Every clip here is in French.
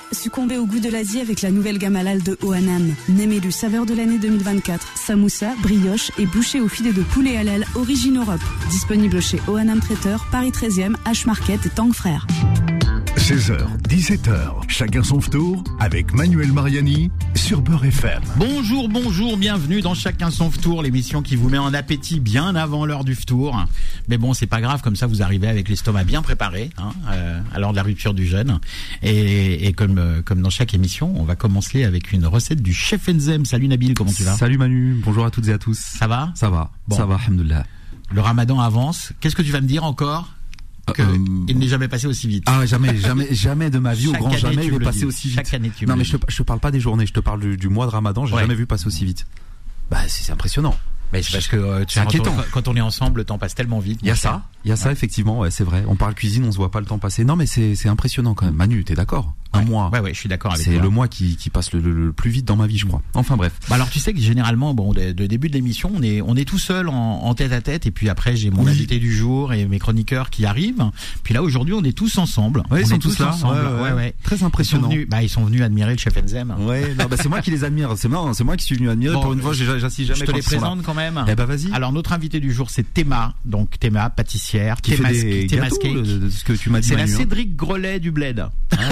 Succombez au goût de l'Asie avec la nouvelle gamme halal de Oanam. Némélu saveur de l'année 2024. Samoussa, brioche et bouchée au filet de poulet halal Origine Europe. Disponible chez Oanam Traiteur, Paris 13e, H-Market et Tang Frères. 16h, 17h, chacun son tour avec Manuel Mariani sur Beurre FM. Bonjour, bienvenue dans Chacun son tour, l'émission qui vous met en appétit bien avant l'heure du tour. Mais bon, c'est pas grave, comme ça vous arrivez avec l'estomac bien préparé à l'heure de la rupture du jeûne. Et comme dans chaque émission, on va commencer avec une recette du chef Enzem. Salut Nabil, comment tu vas? Salut Manu, bonjour à toutes et à tous. Ça va? Ça va, bon. Ça va, alhamdoulilah. Le ramadan avance. Qu'est-ce que tu vas me dire encore? Il n'est jamais passé aussi vite. Ah, jamais de ma vie, au grand jamais, il est passé aussi vite. Chaque année, non, mais je te parle pas des journées, je te parle du mois de Ramadan, j'ai jamais vu passer aussi vite. Bah, c'est impressionnant. Mais c'est parce que c'est inquiétant. Quand on est ensemble, le temps passe tellement vite. Il y a ça, effectivement, ouais, c'est vrai. On parle cuisine, on se voit pas le temps passer. Non, mais c'est impressionnant quand même. Manu, t'es d'accord? Un mois. Ouais, je suis d'accord avec toi. C'est le mois qui passe le plus vite dans ma vie, je crois. Enfin bref. Bah alors tu sais que généralement, de début de l'émission, on est tout seul en tête à tête, et puis après j'ai mon invité du jour et mes chroniqueurs qui arrivent. Puis là aujourd'hui, on est tous ensemble. Ouais, ils sont tous là. Ensemble. Ouais. Très impressionnant. Ils sont venus admirer le chef Enzem. Ouais, non, c'est moi qui les admire. C'est moi qui suis venu admirer. Bon, pour une fois, j'assiste jamais. Je te les présente quand même. Eh ben vas-y. Alors notre invité du jour, c'est Théma, pâtissière, qui fait des gâteaux, de ce que tu m'as dit. C'est la Cédric Grelet du Bled.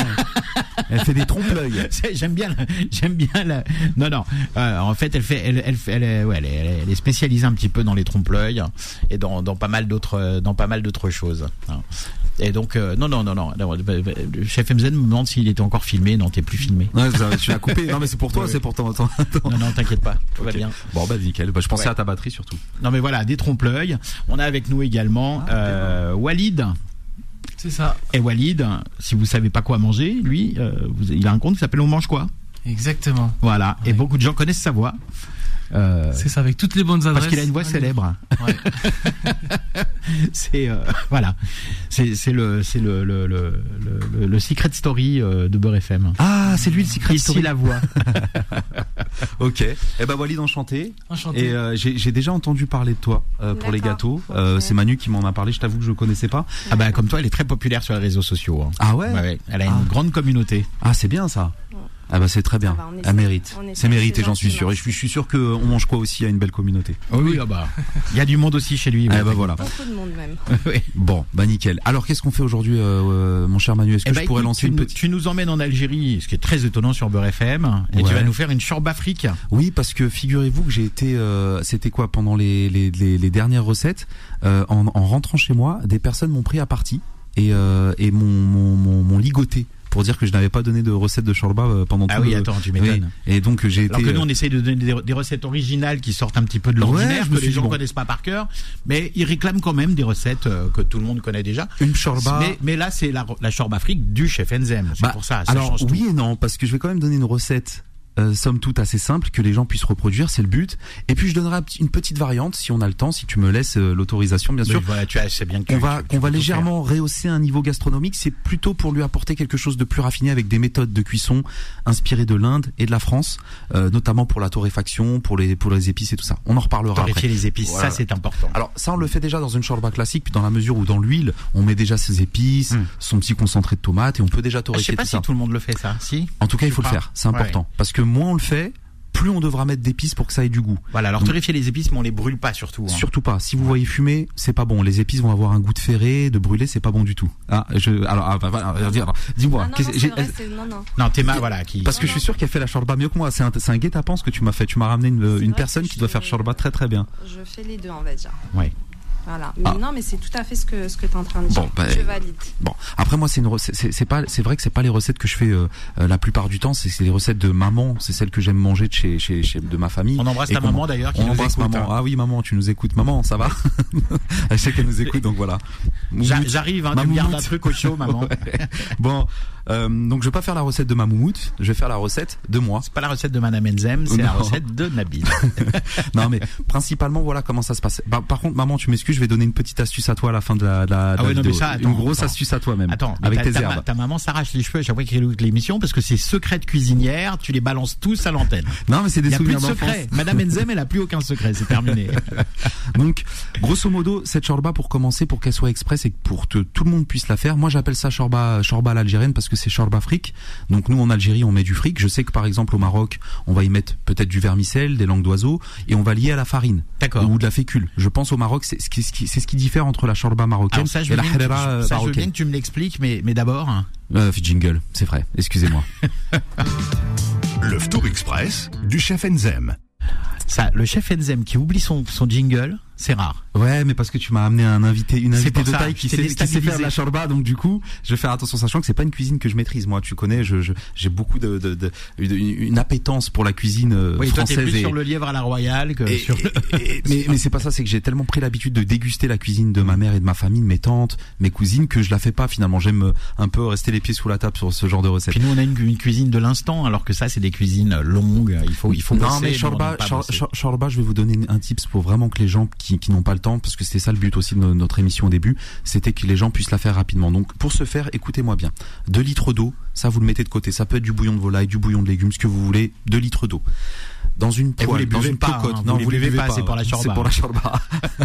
Elle fait des trompe-l'œil. J'aime bien la. Non. En fait, elle est spécialisée un petit peu dans les trompe-l'œil et dans pas mal d'autres choses. Et donc non. Le chef MZ me demande s'il était encore filmé. Non, t'es plus filmé. Ouais, tu l'as coupé. Non, mais c'est pour toi, c'est pour ton. Non, t'inquiète pas, tout va bien. Bon, bah nickel. Bah, je pensais à ta batterie surtout. Non, mais voilà, des trompe-l'œil. On a avec nous également Walid. C'est ça. Et Walid, si vous savez pas quoi manger, lui, il a un compte qui s'appelle On Mange Quoi. Exactement. Voilà. Ouais. Et beaucoup de gens connaissent sa voix. C'est ça, avec toutes les bonnes adresses. Parce qu'il a une voix célèbre. Ouais. C'est voilà. C'est le secret story de Beurre FM. Ah, c'est lui le secret story. Ici la voix. Ok. Eh ben Walid, enchanté. Enchanté. Et j'ai déjà entendu parler de toi pour les gâteaux. Okay. C'est Manu qui m'en a parlé. Je t'avoue que je connaissais pas. Ah bah comme toi, elle est très populaire sur les réseaux sociaux. Hein. Ah ouais. Ouais. Elle a une grande communauté. Ah, c'est bien ça. Ah bah c'est très bien. Elle mérite. C'est mérité, j'en suis sûr. Et je suis sûr que On Mange Quoi aussi a une belle communauté. Oui, il y a du monde aussi chez lui. Ah bah voilà. Beaucoup de monde même. Oui. Bon, bah nickel. Alors qu'est-ce qu'on fait aujourd'hui, mon cher Manu? Est-ce que je pourrais lancer une petite... Tu nous emmènes en Algérie, ce qui est très étonnant sur Beurre FM, et tu vas nous faire une chorba afrique. Oui, parce que figurez-vous que j'ai été, c'était quoi, pendant les dernières recettes, en rentrant chez moi, des personnes m'ont pris à partie et m'ont ligoté. Pour dire que je n'avais pas donné de recette de shorba pendant tout le... Ah oui, attends, tu m'étonnes. Oui. Et donc j'ai été... Alors que nous, on essaye de donner des recettes originales qui sortent un petit peu de l'ordinaire, que les gens ne connaissent pas par cœur, mais ils réclament quand même des recettes que tout le monde connaît déjà. Une shorba... Mais là, c'est la shorba afrique du chef Enzem. C'est pour ça alors, change oui tout. et non, parce que je vais quand même donner une recette... somme toute assez simple, que les gens puissent reproduire, c'est le but. Et puis je donnerai une petite variante si on a le temps, si tu me laisses l'autorisation, bien sûr. Voilà, c'est bien que on va légèrement rehausser un niveau gastronomique. C'est plutôt pour lui apporter quelque chose de plus raffiné avec des méthodes de cuisson inspirées de l'Inde et de la France, notamment pour la torréfaction, pour les épices et tout ça. On en reparlera Torréfier après. les épices, voilà. Ça c'est important. Alors ça on le fait déjà dans une shorba classique, puis dans la mesure où dans l'huile on met déjà ses épices, son petit concentré de tomate et on peut déjà torréfier tout ça. Je sais pas si tout le monde le fait ça. Si. En tout cas il faut le faire, c'est important parce que moins on le fait, plus on devra mettre d'épices pour que ça ait du goût. Voilà, alors torréfier les épices, mais on les brûle pas surtout. Hein. Surtout pas. Si vous voyez fumer, c'est pas bon. Les épices vont avoir un goût de ferré, de brûlé, c'est pas bon du tout. Dis-moi. Non, Théma, voilà. Parce que je suis sûr qu'elle fait la shorba mieux que moi. C'est un guet-apens ce que tu m'as fait. Tu m'as ramené une personne qui doit faire shorba très très bien. Je fais les deux, on va dire. Ouais. Voilà. Mais non, mais c'est tout à fait ce que tu es en train de dire. Bon, je valide. Bon, après moi c'est vrai que c'est pas les recettes que je fais la plupart du temps, c'est les recettes de maman, c'est celles que j'aime manger de ma famille. On embrasse ta maman d'ailleurs qui on nous embrasse écoute. Maman. Ah oui, maman, tu nous écoutes. Maman, ça va? Je sais qu'elle nous écoute, donc voilà. J'arrive, tu me gardes un truc au chaud, maman. Bon, donc je vais pas faire la recette de ma moumoute, je vais faire la recette de moi. C'est pas la recette de Madame Enzem, c'est la recette de Nabil. Non mais principalement voilà comment ça se passe. Par contre maman, tu m'excuses, je vais donner une petite astuce à toi à la fin de la vidéo. Une grosse astuce à toi même. Attends, avec tes herbes. Ta maman s'arrache les cheveux à chaque fois qu'elle écoute l'émission parce que c'est secret de cuisinière, tu les balances tous à l'antenne. Non mais c'est des souvenirs d'enfance. Il y a plus de secret. Madame Enzem, elle a plus aucun secret, c'est terminé. Donc grosso modo, cette shorba pour commencer, pour qu'elle soit express et que pour que tout le monde puisse la faire, moi j'appelle ça shorba à l'algérienne parce que c'est shorba fric. Donc nous en Algérie on met du fric. Je sais que par exemple au Maroc on va y mettre peut-être du vermicelle, des langues d'oiseaux et on va lier à la farine. D'accord. Ou de la fécule. Je pense au Maroc c'est ce qui diffère entre la shorba marocaine et la halala je veux marocaine. bien que tu me l'expliques, mais d'abord. Jingle, c'est vrai. Excusez-moi. Le Ftour Express du chef Enzem. Ça, le chef Enzem qui oublie son jingle, c'est rare. Ouais, mais parce que tu m'as amené une invitée de ça, taille qui sait faire de la shorba, donc du coup, je vais faire attention, sachant que c'est pas une cuisine que je maîtrise. Moi, tu connais, j'ai beaucoup une appétence pour la cuisine oui, française. Toi, t'es plus sur le lièvre à la royale que sur. Mais c'est pas ça, c'est que j'ai tellement pris l'habitude de déguster la cuisine de ma mère et de ma famille, de mes tantes, mes cousines, que je la fais pas finalement. J'aime un peu rester les pieds sous la table sur ce genre de recette. Puis nous, on a une cuisine de l'instant, alors que ça, c'est des cuisines longues. Il faut non, bosser, mais shorba, je vais vous donner un tips pour vraiment que les gens qui n'ont pas le temps, parce que c'était ça le but aussi de notre émission au début, c'était que les gens puissent la faire rapidement. Donc pour ce faire, écoutez-moi bien. 2 litres d'eau, ça vous le mettez de côté. Ça peut être du bouillon de volaille, du bouillon de légumes, ce que vous voulez. 2 litres d'eau. Dans une poêle, dans une cocotte. Non, vous les buvez pas, c'est pour la shorba. C'est pour la shorba.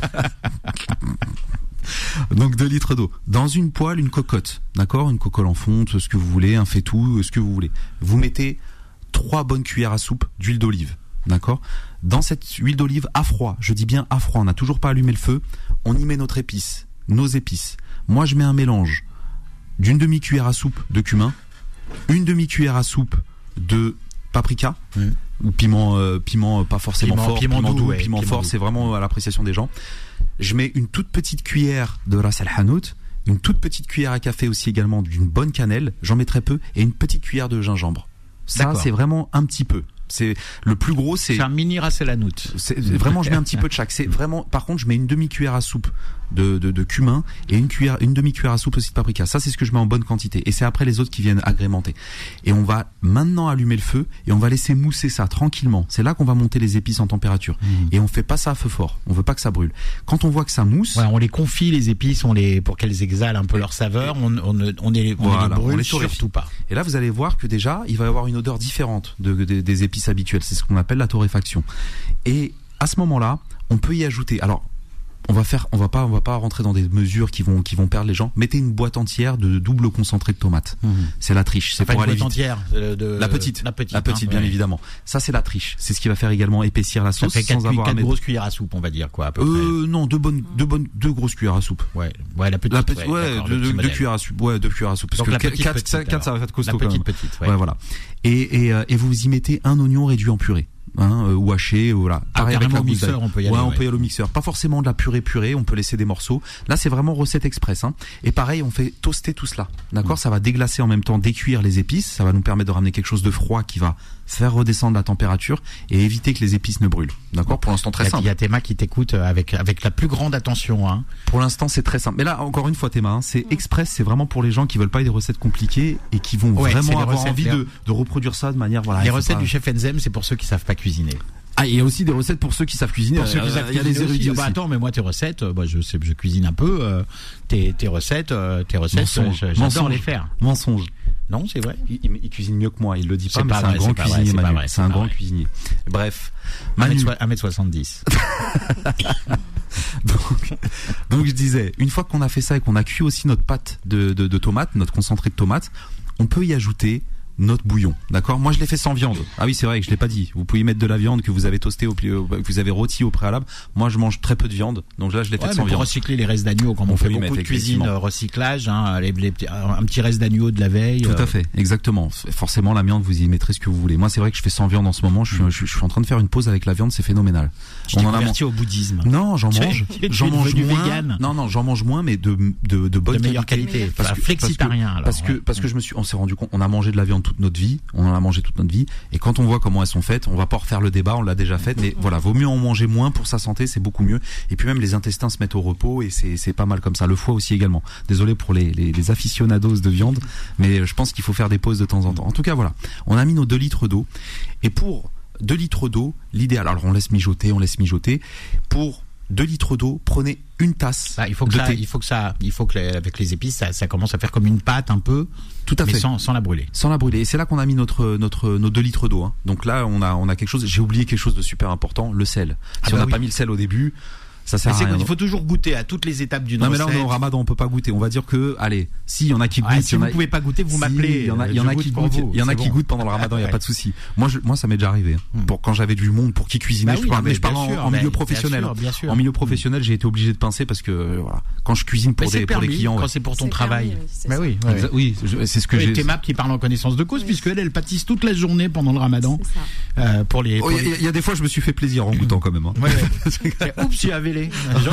Donc 2 litres d'eau. Dans une poêle, une cocotte. D'accord? Une cocotte en fonte, ce que vous voulez, un faitout, ce que vous voulez. Vous mettez 3 bonnes cuillères à soupe d'huile d'olive. D'accord? Dans cette huile d'olive à froid, je dis bien à froid, on n'a toujours pas allumé le feu, on y met nos épices. Moi je mets un mélange d'une demi-cuillère à soupe de cumin, une demi-cuillère à soupe de paprika, ou piment pas forcément fort, piment doux, piment fort, c'est vraiment à l'appréciation des gens. Je mets une toute petite cuillère de ras el hanout, une toute petite cuillère à café aussi également d'une bonne cannelle, j'en mets très peu, et une petite cuillère de gingembre. Ça, c'est vraiment un petit peu. C'est le plus gros, c'est un mini ras el hanout. C'est vraiment, je mets un petit peu de chaque. C'est vraiment, par contre, je mets une demi-cuillère à soupe de cumin et une demi-cuillère à soupe aussi de paprika. Ça, c'est ce que je mets en bonne quantité. Et c'est après les autres qui viennent agrémenter. Et on va maintenant allumer le feu et on va laisser mousser ça tranquillement. C'est là qu'on va monter les épices en température. Et on fait pas ça à feu fort. On veut pas que ça brûle. Quand on voit que ça mousse, on les confie les épices, pour qu'elles exhalent un peu leur saveur. On les brûle surtout pas. Et là, vous allez voir que déjà, il va y avoir une odeur différente des épices habituelles. C'est ce qu'on appelle la torréfaction. Et à ce moment-là, on peut y ajouter. Alors, on va pas rentrer dans des mesures qui vont perdre les gens. Mettez une boîte entière de double concentré de tomates. C'est la triche. C'est pour aller vite. Entière la petite, bien évidemment. Ça, c'est la triche. C'est ce qui va faire également épaissir la sauce. Ça fait 4 grosses cuillères à soupe, on va dire, quoi, à peu près. Non, deux grosses cuillères à soupe. Ouais, la petite. Deux cuillères à soupe. Ouais, 2 cuillères à soupe. Parce donc que 4, ça va faire costaud. La petite. Ouais, voilà. Et vous y mettez un oignon réduit en purée. Ou haché, voilà. Pareil avec la mixeur, on peut y aller. On peut y aller au mixeur. Pas forcément de la purée, on peut laisser des morceaux. Là, c'est vraiment recette express, Et pareil, on fait toaster tout cela. D'accord? Ça va déglacer en même temps, décuire les épices. Ça va nous permettre de ramener quelque chose de froid qui va faire redescendre la température et éviter que les épices ne brûlent. D'accord? Pour l'instant, très simple. Il y a Théma qui t'écoute avec la plus grande attention, Pour l'instant, c'est très simple. Mais là, encore une fois, Théma, c'est express, c'est vraiment pour les gens qui veulent pas des recettes compliquées et qui vont vraiment avoir envie de reproduire ça de manière, voilà. Les recettes du chef Enzem, c'est pour ceux qui savent pas cuisiner. Ah, il y a aussi des recettes pour ceux qui savent cuisiner. Il y a des érudits aussi. Attends, mais moi tes recettes, je cuisine un peu. Tes recettes, j'adore les faire. Mensonge. Non, c'est vrai. Il cuisine mieux que moi. Il le dit pas, mais c'est un grand cuisinier. C'est un grand cuisinier. Bref, 1m70. Donc je disais, une fois qu'on a fait ça et qu'on a cuit aussi notre pâte de tomate, notre concentré de tomate, on peut y ajouter notre bouillon, d'accord? Moi je l'ai fait sans viande. Ah oui, c'est vrai que je l'ai pas dit. Vous pouvez y mettre de la viande que vous avez toastée que vous avez rôti au préalable. Moi je mange très peu de viande, donc là je l'ai fait sans viande. Pour recycler les restes d'agneau, comme on fait beaucoup de cuisine, recyclage, un petit reste d'agneau de la veille. Tout à fait, exactement. Forcément la viande, vous y mettrez ce que vous voulez. Moi c'est vrai que je fais sans viande en ce moment. Je suis en train de faire une pause avec la viande, c'est phénoménal. On en a converti au bouddhisme. Non, j'en mange moins. Vegan. Non, j'en mange moins, mais de bonne meilleure qualité. Flexitarien. Parce que on s'est rendu compte, on a mangé de la viande toute notre vie. On en a mangé toute notre vie, et quand on voit comment elles sont faites, on va pas refaire le débat, on l'a déjà fait, mais voilà, vaut mieux en manger moins pour sa santé, c'est beaucoup mieux. Et puis même les intestins se mettent au repos et c'est pas mal comme ça. Le foie aussi également. Désolé pour les aficionados de viande, mais je pense qu'il faut faire des pauses de temps en temps. En tout cas, voilà, on a mis nos 2 litres d'eau, et pour 2 litres d'eau, l'idéal, alors on laisse mijoter. Pour 2 litres d'eau, prenez une tasse. Il faut que avec les épices, ça commence à faire comme une pâte un peu. Tout à fait. Sans la brûler. Sans la brûler. Et c'est là qu'on a mis nos 2 litres d'eau. Donc là, on a quelque chose. J'ai oublié quelque chose de super important, le sel. Si on n'a pas mis le sel au début, Ça sert à rien. Il faut toujours goûter à toutes les étapes d'une non, recette. mais là, on est au Ramadan, on peut pas goûter. On va dire que, allez, si, il y en a qui goûtent. Si vous pouvez pas goûter, vous m'appelez. Il y en a qui goûtent. Il y en a qui goûtent pendant le Ramadan, il y a pas de souci. Moi, ça m'est déjà arrivé. Pour quand j'avais du monde pour qui cuisiner, je parle en milieu professionnel. En milieu professionnel, j'ai été obligé de pincer parce que, voilà, quand je cuisine pour des clients. Quand c'est pour ton travail. Oui, oui, c'est ce que j'ai. Thémap qui parle en connaissance de cause, puisque elle pâtisse toute la journée pendant le Ramadan. Pour les. Il y a des fois, je me suis fait plaisir en goûtant quand même. Oups, j'ai avalé.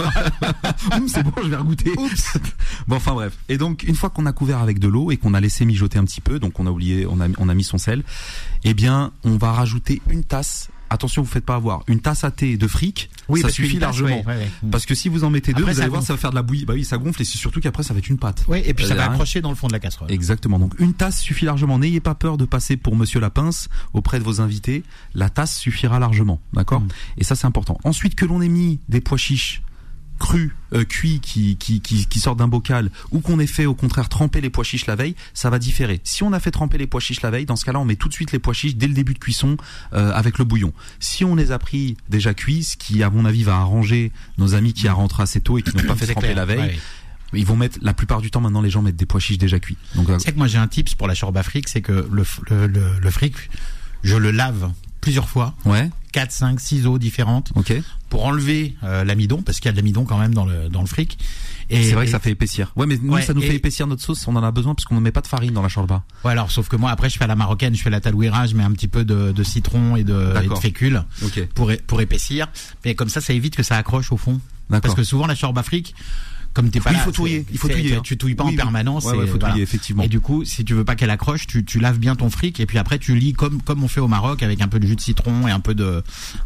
C'est bon, je vais regoûter. Oups. Bon, enfin bref. Et donc, une fois qu'on a couvert avec de l'eau et qu'on a laissé mijoter un petit peu, donc on a mis son sel, eh bien, on va rajouter une tasse. Attention, vous faites pas avoir une tasse à thé de fric, ça suffit largement. Parce que si vous en mettez deux, vous allez voir, ça va faire de la bouillie. Bah oui, ça gonfle et c'est surtout qu'après ça va être une pâte. Oui, et puis ça va accrocher dans le fond de la casserole. Exactement. Donc une tasse suffit largement. N'ayez pas peur de passer pour Monsieur la pince auprès de vos invités. La tasse suffira largement, d'accord ? Et ça c'est important. Ensuite, que l'on ait mis des pois chiches crus, cuits, qui sortent d'un bocal, ou qu'on ait fait au contraire tremper les pois chiches la veille, ça va différer. Si on a fait tremper les pois chiches la veille, dans ce cas-là, on met tout de suite les pois chiches dès le début de cuisson avec le bouillon. Si on les a pris déjà cuits, ce qui à mon avis va arranger nos amis qui rentrent assez tôt et qui n'ont pas fait tremper la veille. Ils vont mettre, la plupart du temps maintenant, les gens mettent des pois chiches déjà cuits. Donc, c'est que moi j'ai un tips pour la chorba fric, c'est que le fric, je le lave plusieurs fois. 4, 5, 6 eaux différentes. Pour enlever l'amidon, parce qu'il y a de l'amidon quand même dans le fric. Et c'est vrai que ça fait épaissir. Ouais, mais nous, ça nous fait épaissir notre sauce. On en a besoin parce qu'on ne met pas de farine dans la chorba. Ouais, alors, sauf que moi, après, je fais à la marocaine, je fais la talouira, je mets un petit peu de citron et de fécule pour épaissir. Mais comme ça évite que ça accroche au fond. Parce que souvent, la chorba fric, comme t'es pas là, il faut touiller. Tu touilles pas en permanence. Il faut touiller, effectivement. Et du coup, si tu veux pas qu'elle accroche, tu laves bien ton fric et puis après tu lis comme on fait au Maroc avec un peu de jus de citron et un peu de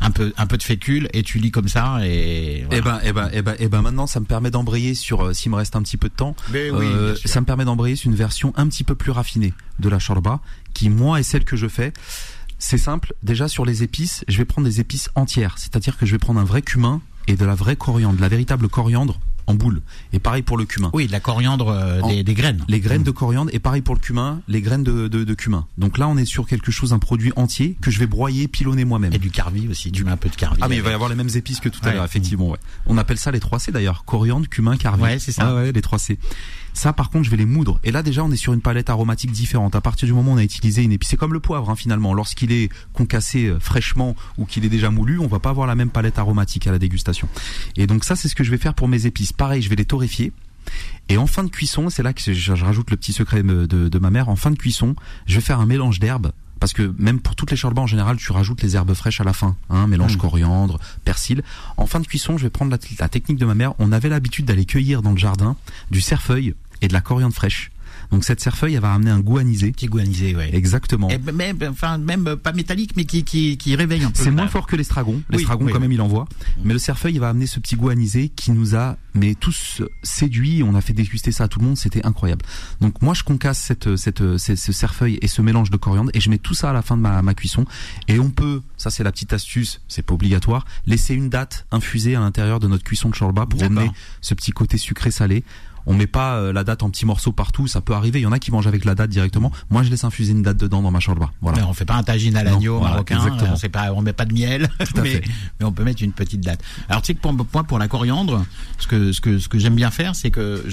fécule et tu lis comme ça et. Voilà. Et ben maintenant ça me permet d'embrayer sur s'il me reste un petit peu de temps. Ça me permet d'embrayer sur une version un petit peu plus raffinée de la shorba qui moi est celle que je fais. C'est simple. Déjà sur les épices, je vais prendre des épices entières, c'est-à-dire que je vais prendre un vrai cumin et de la vraie coriandre, de la véritable coriandre en boule. Et pareil pour le cumin. Oui, de la coriandre, des graines. Les graines de coriandre et pareil pour le cumin, les graines de cumin. Donc là, on est sur quelque chose, un produit entier que je vais broyer, pilonner moi-même. Et du carvi aussi, tu mets un peu de carvi. Ah mais il va y avoir les mêmes épices que tout à l'heure, effectivement. On appelle ça les 3C d'ailleurs, coriandre, cumin, carvi. Ouais, c'est ça. Les 3C. Ça, par contre, je vais les moudre. Et là, déjà, on est sur une palette aromatique différente. À partir du moment où on a utilisé une épice, c'est comme le poivre, finalement. Lorsqu'il est concassé fraîchement ou qu'il est déjà moulu, on va pas avoir la même palette aromatique à la dégustation. Et donc ça, c'est ce que je vais faire pour mes épices. Pareil, je vais les torréfier. Et en fin de cuisson, c'est là que je rajoute le petit secret de ma mère. En fin de cuisson, je vais faire un mélange d'herbes. Parce que même pour toutes les chorbas en général, tu rajoutes les herbes fraîches à la fin, mélange coriandre, persil. En fin de cuisson, je vais prendre la technique de ma mère. On avait l'habitude d'aller cueillir dans le jardin du cerfeuil et de la coriandre fraîche. Donc cette cerfeuille, elle va amener un goût anisé. Petit goût anisé, ouais. Exactement. Et même pas métallique, mais qui réveille un peu. C'est moins fort que l'estragon. L'estragon, quand même, il envoie. Mais le cerfeuil, il va amener ce petit goût anisé qui nous a, tous séduits. On a fait déguster ça à tout le monde. C'était incroyable. Donc moi, je concasse ce cerfeuil et ce mélange de coriandre et je mets tout ça à la fin de ma cuisson. Et on peut, ça c'est la petite astuce, c'est pas obligatoire, laisser une date infusée à l'intérieur de notre cuisson de shorba pour amener ce petit côté sucré-salé. On met pas la date en petits morceaux partout, ça peut arriver. Il y en a qui mangent avec la date directement. Moi, je laisse infuser une date dedans dans ma shorba. Voilà. Mais on fait pas un tagine à l'agneau marocain. Exactement. On met pas de miel, mais on peut mettre une petite date. Alors tu sais que pour la coriandre, ce que j'aime bien faire, c'est que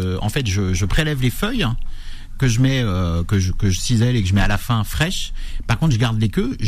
je prélève les feuilles que je mets que je cisèle et que je mets à la fin fraîches. Par contre, je garde les queues.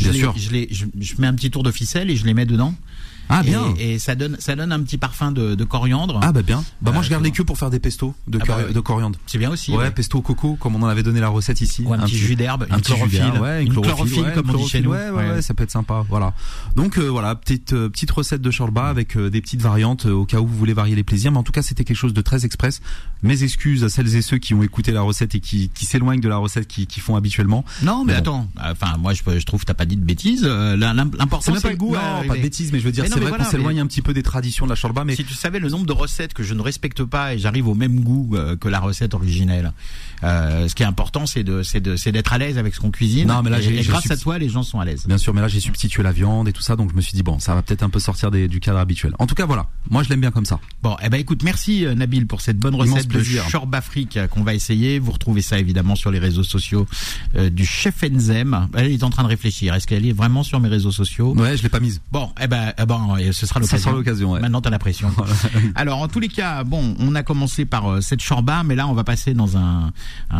Je mets un petit tour de ficelle et je les mets dedans. Ah bien. Et ça donne un petit parfum de coriandre. Ah bah bien. Moi je garde les queues pour faire des pestos de coriandre. C'est bien aussi. Ouais, pesto au coco comme on en avait donné la recette ici. Ou un petit jus d'herbe, une chlorophylle comme on dit chez nous. Ouais, ça peut être sympa. Voilà. Donc voilà, petite recette de shorba avec des petites variantes au cas où vous voulez varier les plaisirs. Mais en tout cas, c'était quelque chose de très express. Mes excuses à celles et ceux qui ont écouté la recette et qui s'éloignent de la recette qu'ils font habituellement. Non, mais attends. Enfin, moi je trouve que t'as pas dit de bêtises. L'important c'est le goût. Non, pas de bêtises, mais je veux dire. C'est vrai qu'on s'éloigne un petit peu des traditions de la shorba, mais si tu savais le nombre de recettes que je ne respecte pas et j'arrive au même goût que la recette originelle. Ce qui est important, c'est d'être à l'aise avec ce qu'on cuisine. Non, mais là, et grâce à toi, les gens sont à l'aise. Bien sûr, mais là j'ai substitué la viande et tout ça, donc je me suis dit bon, ça va peut-être un peu sortir du cadre habituel. En tout cas, voilà. Moi, je l'aime bien comme ça. Bon, écoute, merci Nabil pour cette bonne recette de shorba fric qu'on va essayer. Vous retrouvez ça évidemment sur les réseaux sociaux du chef Enzem. Elle est en train de réfléchir. Est-ce qu'elle est vraiment sur mes réseaux sociaux? Ouais, je l'ai pas mise. Bon, et ce sera l'occasion. Ça sera l'occasion, ouais. Maintenant, t'as la pression. Alors, en tous les cas, bon, on a commencé par cette shorba, mais là, on va passer dans un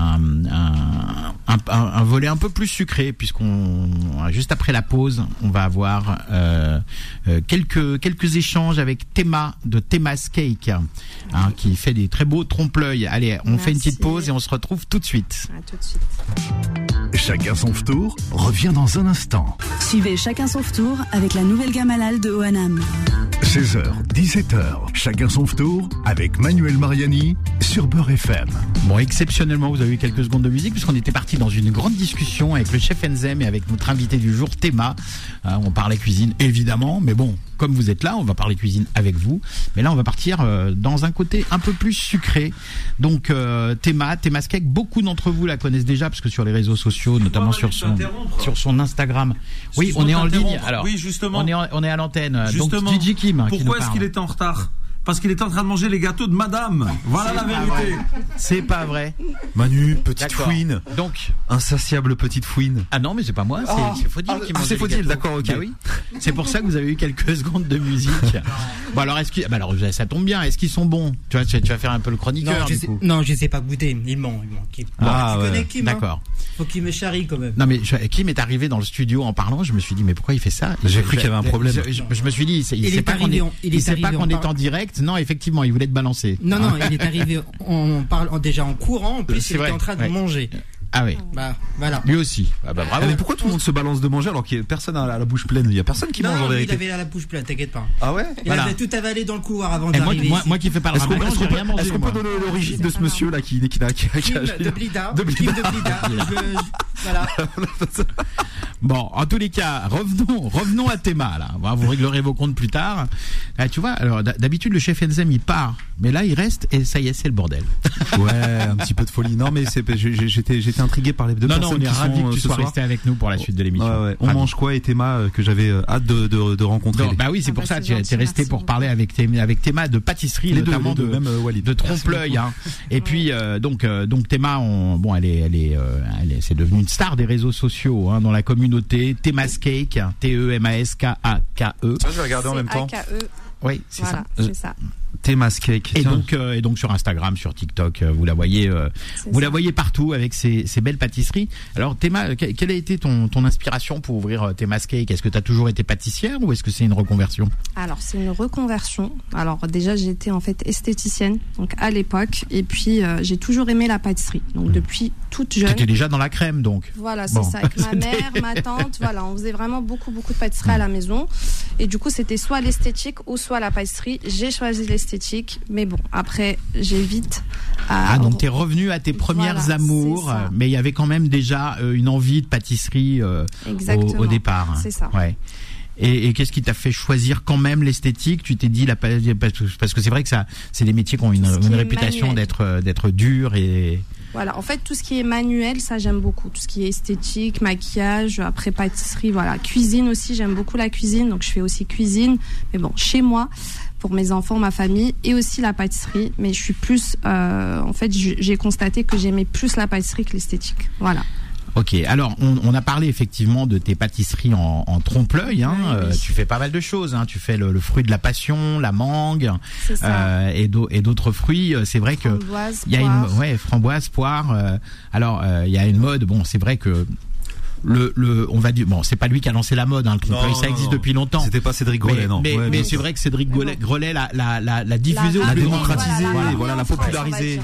volet un peu plus sucré, puisqu'on, juste après la pause, on va avoir quelques échanges avec Théma de Théma's Cake, qui fait des très beaux trompe-l'œil. Allez, on fait une petite pause et on se retrouve tout de suite. À tout de suite. Chacun son tour revient dans un instant. Suivez Chacun son tour avec la nouvelle gamme halal de Oanam. 16h, 17h, chacun son tour avec Manuel Mariani sur Beurre FM. Bon, exceptionnellement, vous avez eu quelques secondes de musique puisqu'on était parti dans une grande discussion avec le chef Enzem et avec notre invité du jour, Théma. On parlait cuisine, évidemment, mais bon, comme vous êtes là, on va parler cuisine avec vous. Mais là, on va partir dans un côté un peu plus sucré. Donc, Théma's Cake, beaucoup d'entre vous la connaissent déjà parce que sur les réseaux sociaux, notamment sur son Instagram. Oui, on est en ligne. Alors, oui, justement. On est à l'antenne. Justement. Donc, DJ Kim. Pourquoi est-ce qu'il était en retard? Parce qu'il était en train de manger les gâteaux de madame. Voilà la vérité. C'est pas vrai. Manu, petite fouine. Donc, insatiable petite fouine. Ah non, mais c'est pas moi, c'est Faudil qui mange. C'est Faudil, d'accord, ok. Bah oui. C'est pour ça que vous avez eu quelques secondes de musique. Bon, alors, alors, ça tombe bien. Est-ce qu'ils sont bons? Tu vas faire un peu le chroniqueur. Non, je sais pas goûter. Il ment. Tu connais Kim, d'accord. Faut qu'il me charrie quand même. Non, mais Kim est arrivé dans le studio en parlant. Je me suis dit, mais pourquoi il fait ça? J'ai cru qu'il y avait un problème. Je me suis dit, il sait pas qu'on est en direct. Non, effectivement, il voulait te balancer. Non, il est arrivé déjà en courant. En plus, il était en train de manger. Ah oui. Bah voilà. Lui aussi. Bah bravo. Mais pourquoi tout le monde se balance de manger alors qu'il y a personne à la bouche pleine? Il y a personne qui mange en vérité. Il avait la bouche pleine, t'inquiète pas. Ah ouais. Il avait tout avalé dans le couloir avant d'arriver. Moi qui fais pas le ramadan, j'ai rien mangé. Est-ce qu'on peut donner l'origine de ce monsieur là qui Kim de Blida. Voilà. Bon, en tous les cas, revenons à Théma là. Vous réglerez vos comptes plus tard. Tu vois, alors d'habitude le chef Enzem il part, mais là il reste et ça y est, c'est le bordel. Ouais, un petit peu de folie. Non mais j'étais intrigué par les deux personnes. Non, on est ravis que tu sois resté avec nous pour la suite de l'émission. Ouais. On mange quoi et Théma que j'avais hâte de rencontrer. Bah oui, c'est pour ça tu es resté pour parler avec Théma de pâtisserie, notamment de trompe-l'œil. Et puis donc Théma, c'est devenu une star des réseaux sociaux dans la communauté. Théma's Cake, Temaskake. Ça, je vais regarder en même temps. Oui, c'est ça. C'est ça. Théma's Cake. Et donc sur Instagram, sur TikTok, vous la voyez partout avec ces belles pâtisseries. Alors Théma, quelle a été ton inspiration pour ouvrir Théma's Cake? Est-ce que tu as toujours été pâtissière ou est-ce que c'est une reconversion? Alors c'est une reconversion. Alors déjà j'étais en fait esthéticienne donc à l'époque et puis j'ai toujours aimé la pâtisserie. Donc depuis toute jeune. Tu étais déjà dans la crème donc. Voilà, c'est ça, avec ma mère, ma tante, voilà, on faisait vraiment beaucoup de pâtisserie à la maison et du coup c'était soit l'esthétique ou soit la pâtisserie. J'ai choisi l'esthétique, mais bon, après j'ai vite donc t'es revenu à tes premières amours, mais il y avait quand même déjà une envie de pâtisserie au départ. C'est ça. Ouais. Et qu'est-ce qui t'a fait choisir quand même l'esthétique? Tu t'es dit parce que c'est vrai que ça, c'est des métiers qui ont une réputation d'être durs et. Voilà, en fait, tout ce qui est manuel, ça j'aime beaucoup. Tout ce qui est esthétique, maquillage, après pâtisserie, voilà. Cuisine aussi, j'aime beaucoup la cuisine, donc je fais aussi cuisine. Mais bon, chez moi, pour mes enfants, ma famille, et aussi la pâtisserie. Mais je suis plus, en fait, j'ai constaté que j'aimais plus la pâtisserie que l'esthétique. Voilà. Ok, alors on a parlé effectivement de tes pâtisseries en trompe-l'œil. Oui. Tu fais pas mal de choses. Tu fais le fruit de la passion, la mangue, et d'autres fruits. C'est vrai que il y a framboise, poire. Alors il y a une mode. Bon, c'est vrai que on va dire, bon, c'est pas lui qui a lancé la mode, le trompe-l'œil, ça existe depuis longtemps. C'était pas Cédric Grolet, non. Mais c'est vrai que Cédric Grolet l'a diffusé, l'a démocratisé, voilà, l'a popularisé,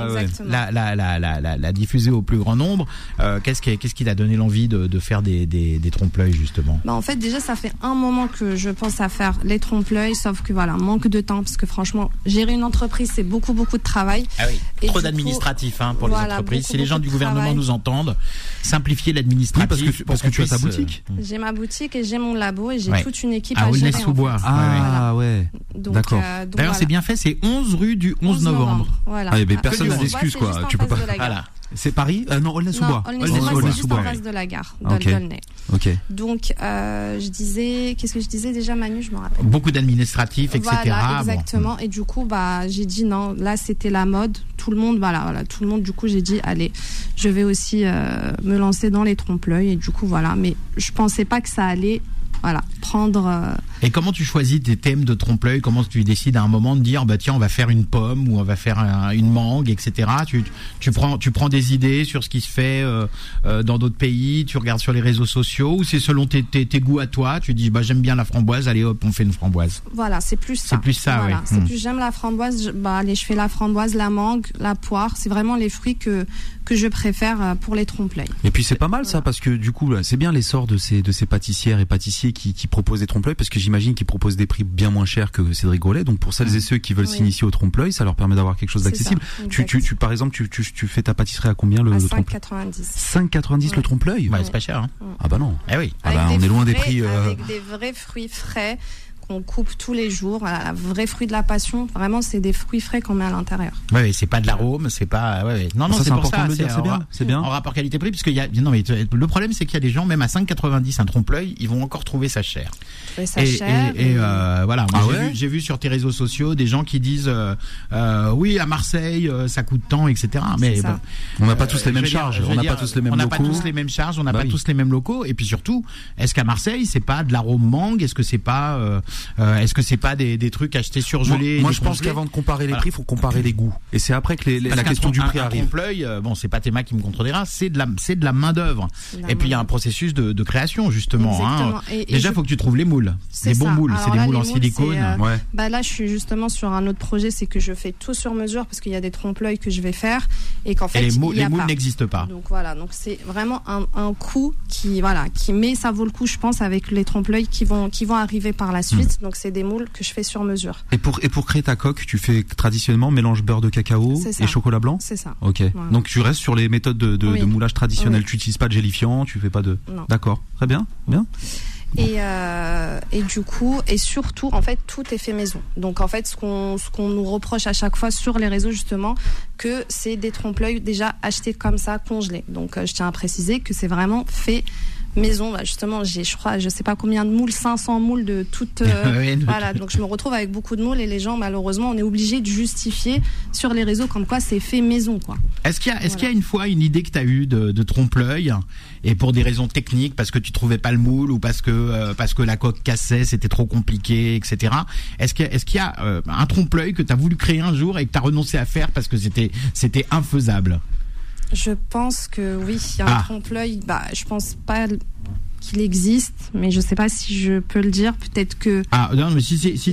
l'a diffusé au plus grand nombre. Qu'est-ce qui t'a donné l'envie de faire des trompe-l'œil justement? En fait, déjà, ça fait un moment que je pense à faire les trompe-l'œil, sauf que voilà, manque de temps, parce que franchement, gérer une entreprise, c'est beaucoup de travail. Ah oui. Et trop d'administratif pour les entreprises. Si les gens du gouvernement nous entendent, simplifier l'administratif. Oui, parce que tu as ta boutique. J'ai ma boutique et j'ai mon labo et j'ai toute une équipe à gérer. Aulnay-sous-Bois. Ah ouais. D'accord. D'ailleurs, c'est bien fait, c'est 11 rue du 11 novembre. Voilà. Ah, mais personne n'a d'excuses quoi. Tu peux pas. Voilà. C'est Paris? Non, Aulnay-sous-Bois. Aulnay-sous-Bois, c'est juste en face de la gare d'Aulnay. Ok. Donc, qu'est-ce que je disais déjà, Manu, je me rappelle. Beaucoup d'administratifs, etc. Voilà, exactement. Et du coup, j'ai dit non, là, c'était la mode. Tout le monde, tout le monde, du coup, j'ai dit, allez, je vais aussi me lancer dans les trompe-l'œil. Et du coup, voilà. Mais je pensais pas que ça allait voilà, prendre. Et comment tu choisis tes thèmes de trompe-l'œil? Comment tu décides à un moment de dire, bah tiens, on va faire une pomme ou on va faire une mangue, etc. Tu prends des idées sur ce qui se fait dans d'autres pays, tu regardes sur les réseaux sociaux, ou c'est selon tes goûts à toi? Tu dis, bah j'aime bien la framboise, allez hop, on fait une framboise. Voilà, c'est plus ça. C'est plus ça, voilà, ouais. C'est plus, j'aime la framboise, allez, je fais la framboise, la mangue, la poire. C'est vraiment les fruits que je préfère pour les trompe-l'œil. Et puis c'est pas mal ça, parce que du coup c'est bien l'essor de ces pâtissières et pâtissiers qui proposent des trompe-l'œil, parce que j'imagine qu'ils proposent des prix bien moins chers que Cédric Grolet. Donc pour celles et ceux qui veulent s'initier au trompe-l'œil, ça leur permet d'avoir quelque chose d'accessible. Tu par exemple tu fais ta pâtisserie à combien le trompe-l'œil? 5,90. 5,90 le trompe-l'œil? Bah c'est pas cher, hein. Ah bah non. Eh oui. Ah bah on est loin des prix. Avec des vrais fruits frais qu'on coupe tous les jours, voilà, vrai fruit de la passion. Vraiment, c'est des fruits frais qu'on met à l'intérieur. Ouais, c'est pas de l'arôme, c'est pas. Ouais. Non, ça, c'est pour important ça. De le dire, c'est bien. En rapport qualité-prix, parce qu'il y a. Non, mais le problème, c'est qu'il y a des gens, même à 5,90 un trompe-l'œil, ils vont encore trouver ça cher. Voilà. Moi, j'ai vu sur tes réseaux sociaux des gens qui disent, oui, à Marseille, ça coûte tant, etc. Mais bon, on n'a pas tous les mêmes charges. On n'a pas tous les mêmes locaux. On n'a pas tous les mêmes charges. On n'a pas tous les mêmes locaux. Et puis surtout, est-ce qu'à Marseille, c'est pas de l'arôme mangue? Est-ce que c'est pas des trucs achetés surgelés? Moi je pense qu'avant de comparer les prix, il faut comparer les goûts. Et c'est après que la question du prix arrive. Trompe-l'œil, bon, c'est pas Théma qui me contredira, c'est de la main d'œuvre. Et puis il y a un processus de création justement. Hein. Déjà, faut que tu trouves les moules, les bons moules. C'est des moules en silicone. Là, je suis justement sur un autre projet, c'est que je fais tout sur mesure parce qu'il y a des trompe-l'œil que je vais faire et qu'en fait les moules n'existent pas. Donc voilà, donc c'est vraiment un coût mais ça vaut le coup, je pense, avec les trompe-l'œil qui vont arriver par la suite. Donc c'est des moules que je fais sur mesure. Et pour créer ta coque, tu fais traditionnellement mélange beurre de cacao et chocolat blanc? C'est ça. Ok. Voilà. Donc tu restes sur les méthodes de moulage traditionnelles. Tu n'utilises pas de gélifiant, tu fais pas de. Non. D'accord. Très bien. Bien. Et du coup, et surtout, en fait, tout est fait maison. Donc, en fait, ce qu'on nous reproche à chaque fois sur les réseaux, justement, que c'est des trompe-l'œil déjà achetés comme ça, congelés. Donc, je tiens à préciser que c'est vraiment fait maison. Justement, je sais pas combien de moules, 500 moules de toutes. Voilà, donc je me retrouve avec beaucoup de moules et les gens, malheureusement, on est obligé de justifier sur les réseaux comme quoi c'est fait maison, quoi. Est-ce qu'il y a une fois une idée que tu as eue de trompe-l'œil et pour des raisons techniques, parce que tu trouvais pas le moule ou parce que la coque cassait, c'était trop compliqué, etc. Est-ce qu'il y a un trompe-l'œil que tu as voulu créer un jour et que tu as renoncé à faire parce que c'était infaisable? Je pense que oui, il y a un trompe-l'œil. Je pense pas qu'il existe, mais je sais pas si je peux le dire. Peut-être que. Ah non, mais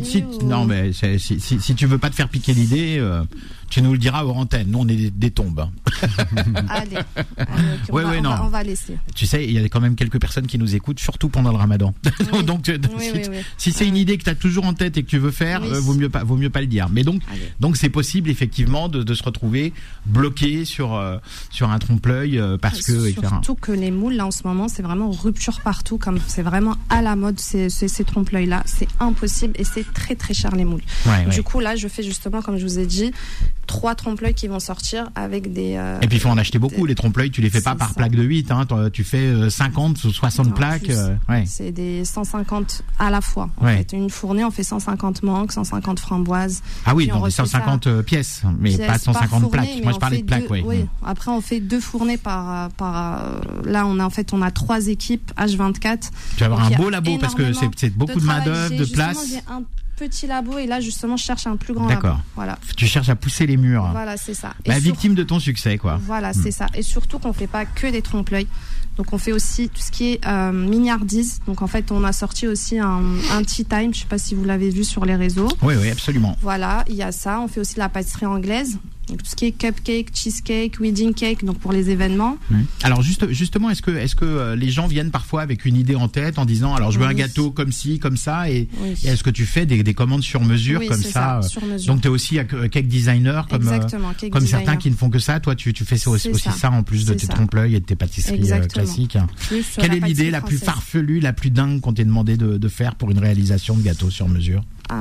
si tu veux pas te faire piquer l'idée, tu nous le diras hors antenne. Nous, on est des tombes. Allez, on va laisser. Tu sais, il y a quand même quelques personnes qui nous écoutent, surtout pendant le Ramadan. Oui. Donc, si c'est une idée que tu as toujours en tête et que tu veux faire, vaut mieux pas le dire. Mais donc c'est possible effectivement de se retrouver bloqué sur un trompe-l'œil parce que. Surtout que les moules là en ce moment, c'est vraiment rupture partout, comme c'est vraiment à la mode ces trompe-l'œil là. C'est impossible et c'est très très cher les moules. Du coup là, je fais justement comme je vous ai dit. 3 trompe-l'œil qui vont sortir avec des. Et puis il faut en acheter beaucoup. Les trompe-l'œil, tu les fais pas par plaque de 8. Hein. Tu fais 50 ou 60 plaques. C'est des 150 à la fois. En fait, une fournée, on fait 150 mangues, 150 framboises. Ah oui, donc 150 pièces, mais pas 150 plaques. Moi, je parlais de plaques. Oui. Après, on fait 2 fournées par. Là, on a 3 équipes H24. Tu vas avoir un beau labo parce que c'est beaucoup de main d'œuvre, de place. J'ai un petit labo et là justement je cherche un plus grand labo. D'accord. Voilà. Tu cherches à pousser les murs. Voilà, c'est ça. Victime de ton succès, quoi. Voilà, c'est ça. Et surtout qu'on fait pas que des trompe-l'œil. Donc on fait aussi tout ce qui est mignardise. Donc en fait on a sorti aussi un tea time. Je sais pas si vous l'avez vu sur les réseaux. Oui, absolument. Voilà, il y a ça. On fait aussi de la pâtisserie anglaise. Donc, tout ce qui est cupcake, cheesecake, wedding cake, donc pour les événements. Alors justement, est-ce que les gens viennent parfois avec une idée en tête en disant alors je veux un gâteau comme ci, comme ça et est-ce que tu fais des commandes sur mesure comme ça, sur mesure. Donc tu es aussi cake designer comme certains qui ne font que ça. Toi tu fais aussi ça en plus de tes trompe-l'œil et de tes pâtisseries classiques. Quelle est l'idée la plus farfelue, la plus dingue qu'on t'ait demandé de faire pour une réalisation de gâteau sur mesure?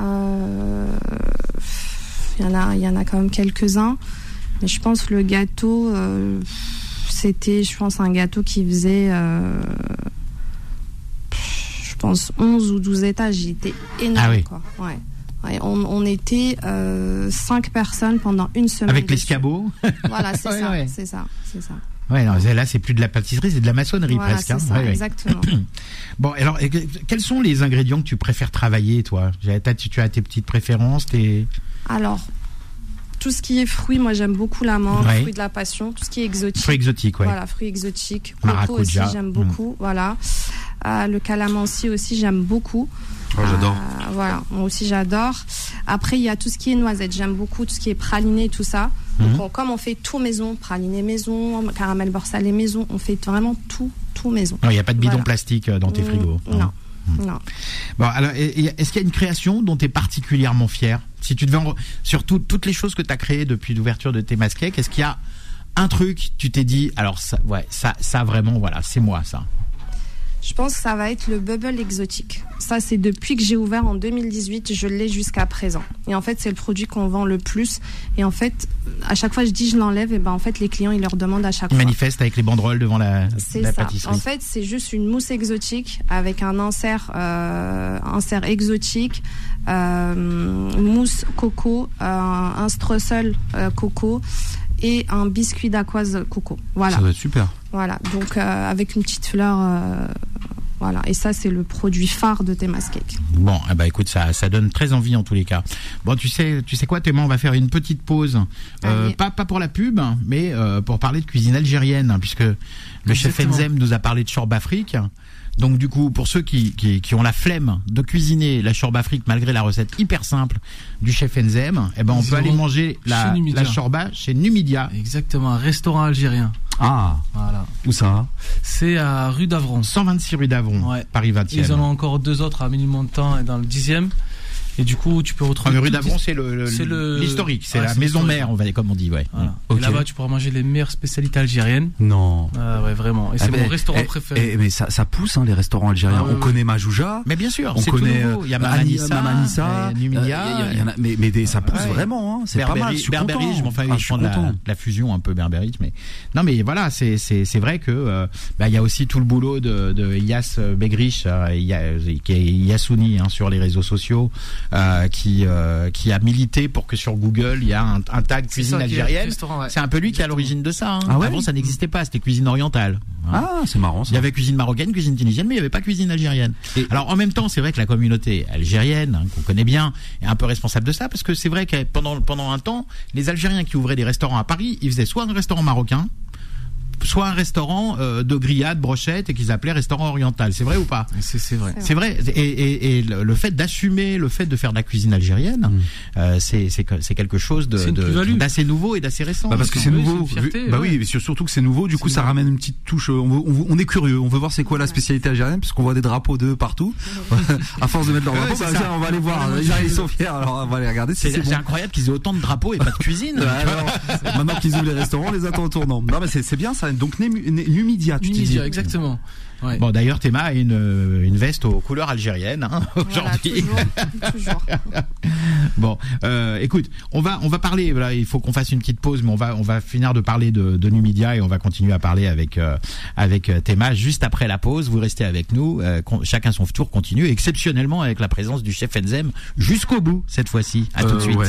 Il y en a quand même quelques-uns. Mais je pense que le gâteau, c'était, un gâteau qui faisait, 11 ou 12 étages. Il était énorme. Ah oui. Quoi. Ouais, on était 5 personnes pendant une semaine. Avec l'escabeau. Voilà, c'est ça. Ouais, non, là c'est plus de la pâtisserie, c'est de la maçonnerie Voilà, presque. c'est ça, exactement. Bon, alors quels sont les ingrédients que tu préfères travailler, toi? Tu as tes petites préférences, Alors, tout ce qui est fruits, moi j'aime beaucoup la mangue, fruits de la passion, tout ce qui est exotique. Fruits exotiques, ouais. Voilà, fruits exotiques. Maracuja. Coco aussi, j'aime beaucoup. Voilà. Le calamansi aussi, j'aime beaucoup. Oh, j'adore. Voilà, moi aussi j'adore. Après, il y a tout ce qui est noisettes, j'aime beaucoup tout ce qui est praliné, tout ça. Donc, comme on fait tout maison, praliné maison, caramel beurre salé maison, on fait vraiment tout maison. Il n'y a pas de bidon plastique dans tes frigos. Non. Non. Bon, alors, est-ce qu'il y a une création dont tu es particulièrement fier? Si tu devais sur toutes les choses que tu as créées depuis l'ouverture de tes Mascakes, est-ce qu'il y a un truc, tu t'es dit, alors ça vraiment, voilà, c'est moi ça? Je pense que ça va être le bubble exotique. Ça, c'est depuis que j'ai ouvert en 2018, je l'ai jusqu'à présent. Et en fait, c'est le produit qu'on vend le plus. Et en fait, à chaque fois je dis je l'enlève, et ben en fait les clients ils leur demandent à chaque fois. Ils manifestent avec les banderoles devant la pâtisserie. En fait, c'est juste une mousse exotique avec un insert exotique, mousse coco, un streusel coco et un biscuit d'aquoise coco. Voilà. Ça doit être super. Voilà, donc avec une petite fleur, voilà. Et ça, c'est le produit phare de tes Mascakes. Bon, écoute, ça donne très envie en tous les cas. Bon, tu sais quoi, Théma, on va faire une petite pause, pas pour la pub, mais pour parler de cuisine algérienne, hein, puisque le chef Enzem nous a parlé de Chorb Afrique. Donc du coup, pour ceux qui ont la flemme de cuisiner la Chorba Afrique malgré la recette hyper simple du chef Enzem, on peut aller manger la Chorba chez Numidia. Exactement, un restaurant algérien. Ah, voilà. Où ça? C'est à rue d'Avron. 126 rue d'Avron, Paris 20e. Ils en ont encore 2 autres à Ménilmontant et dans le 10e. Et du coup, tu peux retrouver. Rue d'Avron, c'est l'historique, c'est la maison mère, comme on dit, ouais. Voilà. Okay. Et là-bas, tu pourras manger les meilleures spécialités algériennes. Non. Ouais, vraiment. Et c'est mon restaurant préféré. Mais ça pousse, les restaurants algériens. On connaît Majouja. Mais bien sûr, on connaît il y a Mamanissa, Numidia. Mais ça pousse vraiment, c'est pas mal. Berberi, je prends la fusion un peu Berberi, mais non, mais voilà, c'est vrai que il y a aussi tout le boulot de Iyas Begrich, qui est Yasouni sur les réseaux sociaux. Qui a milité pour que sur Google il y a un tag cuisine algérienne. C'est un peu lui qui est à l'origine de ça. Avant ça n'existait pas, c'était cuisine orientale. Ah, c'est marrant ça. Il y avait cuisine marocaine, cuisine tunisienne, mais il n'y avait pas cuisine algérienne. Alors en même temps, c'est vrai que la communauté algérienne, qu'on connaît bien, est un peu responsable de ça, parce que c'est vrai que pendant un temps, les Algériens qui ouvraient des restaurants à Paris, ils faisaient soit un restaurant marocain, soit un restaurant de grillades, brochettes, et qu'ils appelaient restaurant oriental. C'est vrai ou pas? C'est vrai. C'est vrai. Et le fait d'assumer, le fait de faire de la cuisine algérienne, c'est quelque chose d'assez nouveau et d'assez récent. Parce que c'est nouveau. Oui, mais surtout que c'est nouveau. Du coup, ça ramène une petite touche. On est curieux. On veut voir c'est quoi la spécialité algérienne, puisqu'on voit des drapeaux d'eux partout. À force de mettre leurs drapeaux, on va aller voir. Ils sont fiers. Alors, on va aller regarder. C'est incroyable qu'ils aient autant de drapeaux et pas de cuisine. Maintenant qu'ils ouvrent les restaurants, on les attend au tournant. Non, mais c'est bien ça. Donc Numidia, tu dis. Exactement. Ouais. Bon, d'ailleurs, Théma a une veste aux couleurs algériennes aujourd'hui. Voilà, toujours. Bon, écoute, on va parler. Voilà, il faut qu'on fasse une petite pause, mais on va finir de parler de Numidia et on va continuer à parler avec Théma juste après la pause. Vous restez avec nous. Chacun son tour continue, exceptionnellement avec la présence du chef Enzem jusqu'au bout cette fois-ci. À tout de suite. Ouais.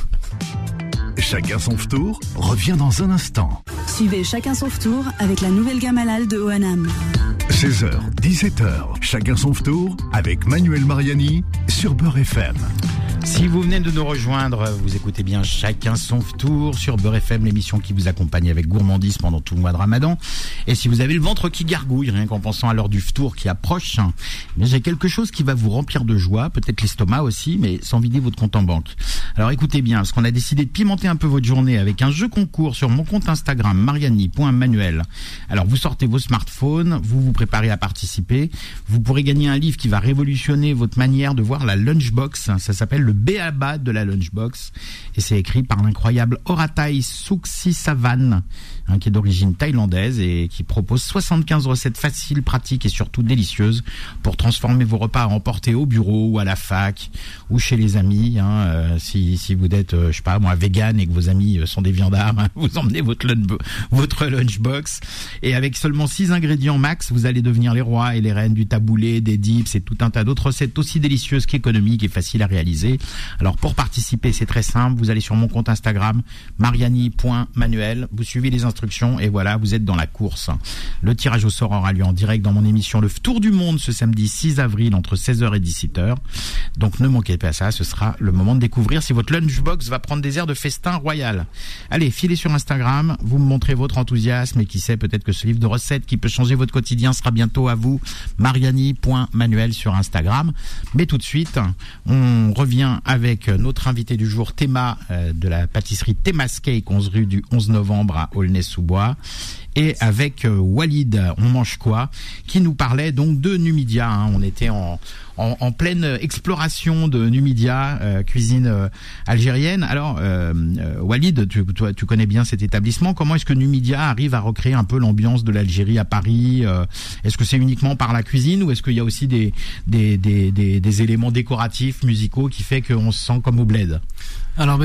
Chacun son tour revient dans un instant. Suivez Chacun son tour avec la nouvelle gamme halal de Oanam. 16h, 17h, chacun son tour avec Manuel Mariani sur Beurre FM. Si vous venez de nous rejoindre, vous écoutez bien Chacun son tour sur Beurre FM, l'émission qui vous accompagne avec gourmandise pendant tout le mois de Ramadan. Et si vous avez le ventre qui gargouille, rien qu'en pensant à l'heure du ftour qui approche, j'ai quelque chose qui va vous remplir de joie, peut-être l'estomac aussi, mais sans vider votre compte en banque. Alors écoutez bien, parce qu'on a décidé de pimenter un peu votre journée avec un jeu concours sur mon compte Instagram, mariani.manuel. Alors vous sortez vos smartphones, vous vous préparez à participer, vous pourrez gagner un livre qui va révolutionner votre manière de voir la lunchbox. Ça s'appelle le B.A.B.A. de la lunchbox et c'est écrit par l'incroyable Horatai Suksisavan, qui est d'origine thaïlandaise et qui propose 75 recettes faciles, pratiques et surtout délicieuses pour transformer vos repas à emporter au bureau ou à la fac ou chez les amis. Si vous êtes, je sais pas moi, vegan et que vos amis sont des viandards, vous emmenez votre lunchbox et avec seulement 6 ingrédients max, vous allez devenir les rois et les reines du taboulé, des dips et tout un tas d'autres recettes aussi délicieuses qu'économiques et faciles à réaliser. aujourd'hui. Alors pour participer, c'est très simple, vous allez sur mon compte Instagram, mariani.manuel, vous suivez les instructions et voilà, vous êtes dans la course. Le tirage au sort aura lieu en direct dans mon émission Le Tour du Monde ce samedi 6 avril entre 16h et 17h. Donc ne manquez pas ça, ce sera le moment de découvrir si votre lunchbox va prendre des airs de festin royal. Allez, filez sur Instagram, vous me montrez votre enthousiasme et qui sait, peut-être que ce livre de recettes qui peut changer votre quotidien sera bientôt à vous. Mariani.manuel sur Instagram. Mais tout de suite, on revient avec notre invité du jour, Théma, de la pâtisserie Théma's Cake, 11 rue du 11 novembre à Aulnay-sous-Bois. Et avec Walid, on mange quoi, qui nous parlait donc de Numidia. Hein. On était en pleine exploration de Numidia, cuisine algérienne. Alors, Walid, tu connais bien cet établissement. Comment est-ce que Numidia arrive à recréer un peu l'ambiance de l'Algérie à Paris? Est-ce que c'est uniquement par la cuisine ou est-ce qu'il y a aussi des éléments décoratifs, musicaux qui fait qu'on se sent comme au bled? Alors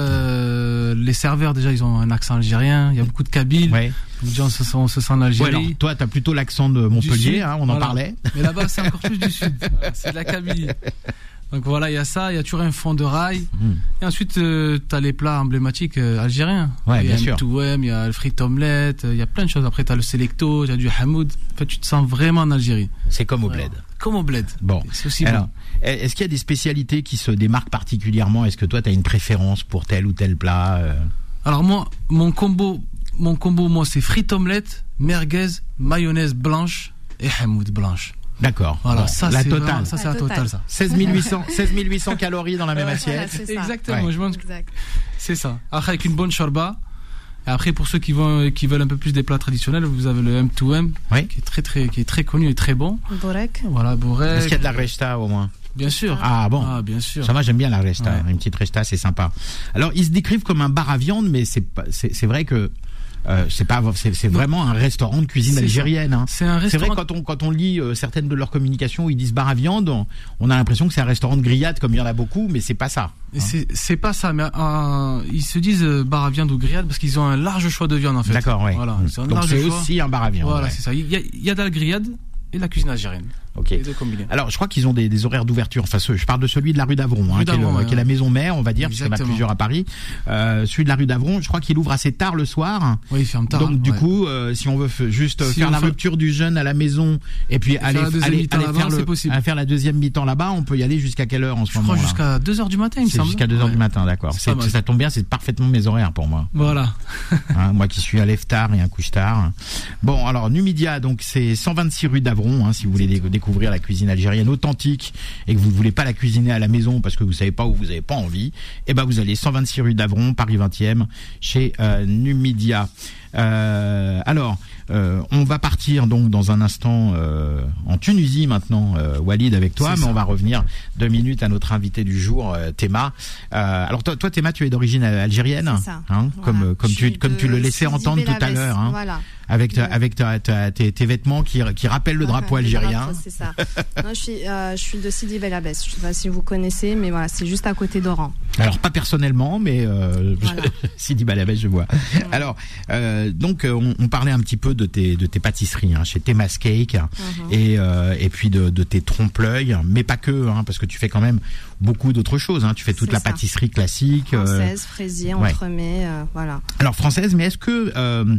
déjà, les serveurs, déjà, ils ont un accent algérien. Il y a beaucoup de Kabyles. Ouais. Les gens on se sent en Algérie. Ouais, alors, toi, t'as plutôt l'accent de Montpellier, on en parlait. Mais là-bas, c'est encore plus du sud. C'est de la Kabylie. Donc voilà, il y a ça. Il y a toujours un fond de rail. Et ensuite, t'as les plats emblématiques algériens. Ouais, bien sûr. Il y a le frites omelette. Il y a plein de choses. Après, t'as le selecto, il y a du hamoud. En fait, tu te sens vraiment en Algérie. C'est comme au bled. Comme au bled. Bon. C'est aussi alors, bon. Est-ce qu'il y a des spécialités qui se démarquent particulièrement? Est-ce que toi, t'as une préférence pour tel ou tel plat? Alors moi, mon combo, c'est frites omelette, merguez, mayonnaise blanche et hamoud blanche. D'accord. Voilà, bon, ça la c'est totale. Vraiment, ça c'est la totale, ça. 16 800 calories dans la même assiette. Voilà, exactement. Ouais. Je mange. C'est ça. Après avec une bonne shorba. Et après pour ceux qui veulent un peu plus des plats traditionnels, vous avez le M2M, oui, qui est très connu et très bon. Borek. Voilà, Borek. Est-ce qu'il y a de la rechta au moins? Bien sûr. Ah bon. Ah bien sûr. Ça va, j'aime bien la rechta. Ouais. Une petite rechta, c'est sympa. Alors ils se décrivent comme un bar à viande, mais c'est vrai que c'est vraiment un restaurant de cuisine algérienne. Hein. C'est un restaurant. C'est vrai quand on lit certaines de leurs communications où ils disent bar à viande, on a l'impression que c'est un restaurant de grillade comme il y en a beaucoup, mais c'est pas ça. Hein. C'est pas ça, mais ils se disent bar à viande ou grillade parce qu'ils ont un large choix de viande en fait. D'accord, oui. Voilà, donc c'est aussi un bar à viande. Voilà, ouais. C'est ça. Il y a de la grillade et de la cuisine algérienne. Ok. Alors, je crois qu'ils ont des horaires d'ouverture. Enfin, je parle de celui de la rue d'Avron, qui est la maison mère, on va dire, puisqu'il y en a plusieurs à Paris. Celui de la rue d'Avron, je crois qu'il ouvre assez tard le soir. Oui, il ferme tard. Donc, du coup, si on veut juste faire la rupture du jeûne à la maison et puis aller faire la deuxième mi-temps là-bas, on peut y aller jusqu'à quelle heure en ce moment? Je crois jusqu'à 2h du matin, il me semble. Jusqu'à 2h du matin, d'accord. Ça tombe bien, c'est parfaitement mes horaires pour moi. Voilà. Moi qui suis à lève tard et un couche tard. Bon, alors, Numidia, donc c'est 126 rue d'Avron, si vous voulez découvrir la cuisine algérienne authentique et que vous ne voulez pas la cuisiner à la maison parce que vous savez pas ou vous n'avez pas envie, et ben vous allez 126 rue d'Avron, Paris 20e, chez Numidia. Alors, on va partir donc dans un instant en Tunisie maintenant, Walid, avec toi, mais on va revenir 2 minutes à notre invité du jour, Théma. Alors toi, Théma, tu es d'origine algérienne, voilà. comme tu le laissais entendre tout à l'heure, voilà. avec tes vêtements qui rappellent le drapeau algérien. C'est ça. Non, je suis de Sidi Bel Abbès. Je sais pas si vous connaissez, mais voilà, c'est juste à côté d'Oran. Alors pas personnellement, mais voilà. Sidi Bel Abbès, je vois. Alors donc on parlait un petit peu de tes pâtisseries chez Théma's Cake et puis de tes trompe-l'œil, mais pas que, parce que tu fais quand même beaucoup d'autres choses. Tu fais toute la pâtisserie classique, française, fraisier, entremets, voilà. Alors française, mais est-ce que